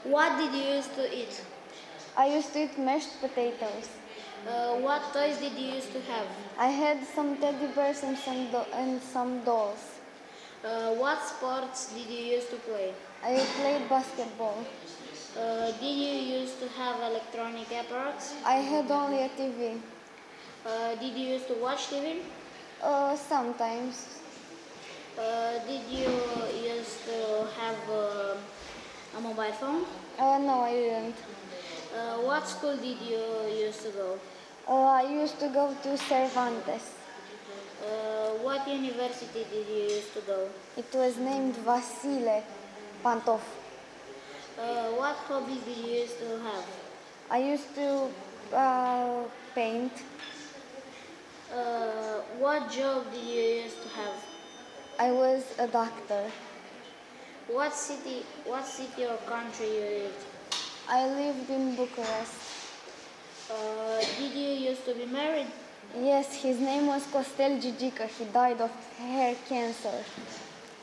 What did you used to eat? I used to eat mashed potatoes. What toys did you used to have? I had some teddy bears and some dolls. What sports did you used to play? I played basketball. Did you used to have electronic apparatus? I had only a TV. Did you used to watch TV? Sometimes. Did you used to have a mobile phone? No, I didn't. What school did you used to go? I used to go to Cervantes. What university did you used to go? It was named Vasile Pantov. What hobbies did you used to have? I used to paint. What job did you used to have? I was a doctor. What city or country you lived? I lived in Bucharest. Did you used to be married? Yes, his name was Costel Gigica. He died of hair cancer.